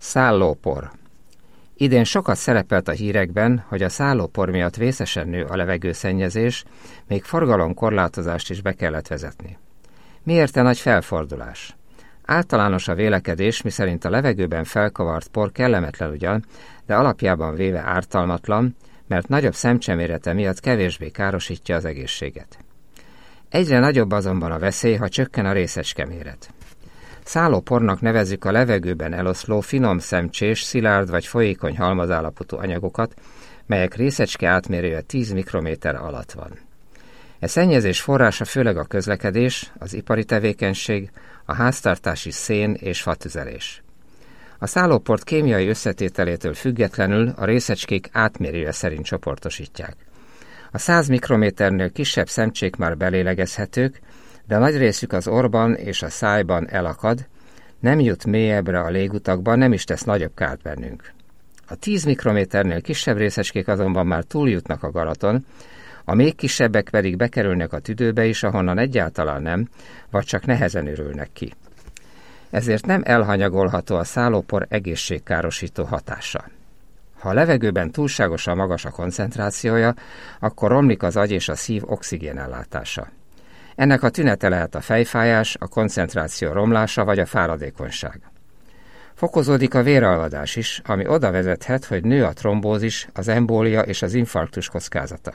Szállópor. Idén sokat szerepelt a hírekben, hogy a szállópor miatt vészesen nő a levegőszennyezés, még forgalomkorlátozást is be kellett vezetni. Miért a nagy felfordulás? Általános a vélekedés, miszerint a levegőben felkavart por kellemetlen ugyan, de alapjában véve ártalmatlan, mert nagyobb szemcsemérete miatt kevésbé károsítja az egészséget. Egyre nagyobb azonban a veszély, ha csökken a részecskeméret. Szállópornak nevezzük a levegőben eloszló, finom szemcsés, szilárd vagy folyékony halmazállapotú anyagokat, melyek részecske átmérője 10 mikrométer alatt van. E szennyezés forrása főleg a közlekedés, az ipari tevékenység, a háztartási szén és fatüzelés. A szállóport kémiai összetételétől függetlenül a részecskék átmérője szerint csoportosítják. A 100 mikrométernél kisebb szemcsék már belélegezhetők, de nagy részük az orrban és a szájban elakad, nem jut mélyebbre a légutakban, nem is tesz nagyobb kárt bennünk. A 10 mikrométernél kisebb részecskék azonban már túljutnak a galaton, a még kisebbek pedig bekerülnek a tüdőbe is, ahonnan egyáltalán nem, vagy csak nehezen ürülnek ki. Ezért nem elhanyagolható a szállópor egészségkárosító hatása. Ha a levegőben túlságosan magas a koncentrációja, akkor romlik az agy és a szív oxigénellátása. Ennek a tünete lehet a fejfájás, a koncentráció romlása vagy a fáradékonyság. Fokozódik a véralvadás is, ami oda vezethet, hogy nő a trombózis, az embólia és az infarktus kockázata.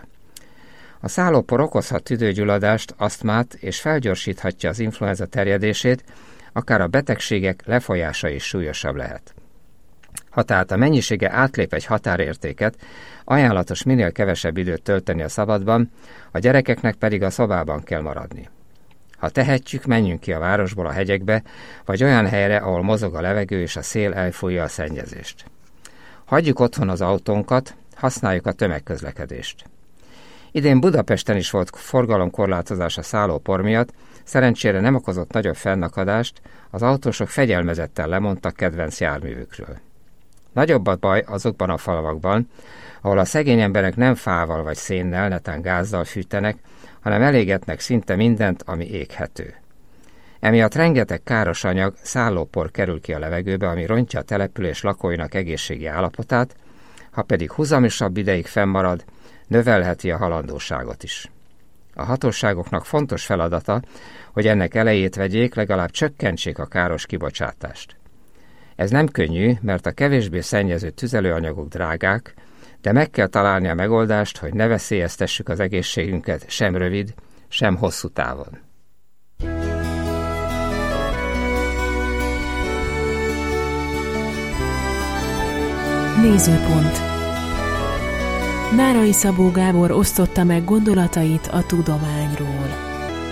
A szállópor okozhat tüdőgyulladást, asztmát és felgyorsíthatja az influenza terjedését, akár a betegségek lefolyása is súlyosabb lehet. Ha tehát a mennyisége átlép egy határértéket, ajánlatos minél kevesebb időt tölteni a szabadban, a gyerekeknek pedig a szobában kell maradni. Ha tehetjük, menjünk ki a városból a hegyekbe, vagy olyan helyre, ahol mozog a levegő és a szél elfújja a szennyezést. Hagyjuk otthon az autónkat, használjuk a tömegközlekedést. Idén Budapesten is volt forgalomkorlátozás a szállópor miatt, szerencsére nem okozott nagyobb fennakadást, az autósok fegyelmezetten lemondtak kedvenc járművükről. Nagyobb a baj azokban a falvakban, ahol a szegény emberek nem fával vagy szénnel, netán gázzal fűtenek, hanem elégetnek szinte mindent, ami éghető. Emiatt rengeteg káros anyag, szállópor kerül ki a levegőbe, ami rontja a település lakóinak egészségi állapotát, ha pedig húzamosabb ideig fennmarad, növelheti a halandóságot is. A hatóságoknak fontos feladata, hogy ennek elejét vegyék, legalább csökkentsék a káros kibocsátást. Ez nem könnyű, mert a kevésbé szennyező tüzelőanyagok drágák, de meg kell találni a megoldást, hogy ne veszélyeztessük az egészségünket sem rövid, sem hosszú távon. Nézőpont. Nárai Szabó Gábor osztotta meg gondolatait a tudományról.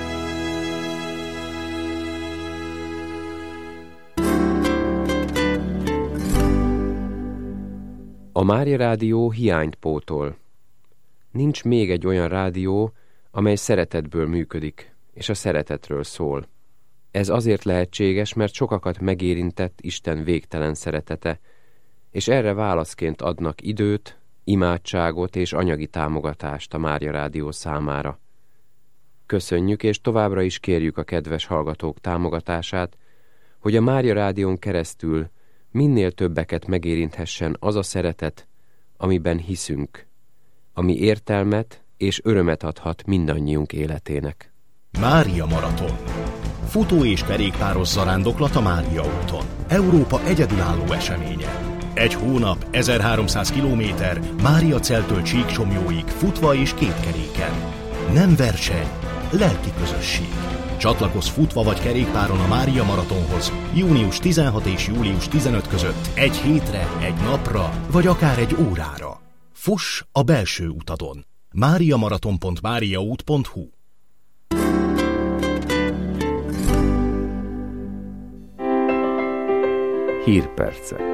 A Mária Rádió hiányt pótol. Nincs még egy olyan rádió, amely szeretetből működik, és a szeretetről szól. Ez azért lehetséges, mert sokakat megérintett Isten végtelen szeretete, és erre válaszként adnak időt, imádságot és anyagi támogatást a Mária Rádió számára. Köszönjük, és továbbra is kérjük a kedves hallgatók támogatását, hogy a Mária Rádión keresztül minél többeket megérinthessen az a szeretet, amiben hiszünk, ami értelmet és örömet adhat mindannyiunk életének. Mária Maraton. Futó és kerékpáros zarándoklat a Mária úton. Európa egyedülálló eseménye. Egy hónap, 1300 kilométer, Máriaceltől Csíksomlyóig futva és kétkeréken. Nem verseny, lelki közösség. Csatlakozz futva vagy kerékpáron a Mária Maratonhoz június 16 és július 15 között egy hétre, egy napra, vagy akár egy órára. Fuss a belső utadon. mariamaraton.mariaút.hu. Hírpercek.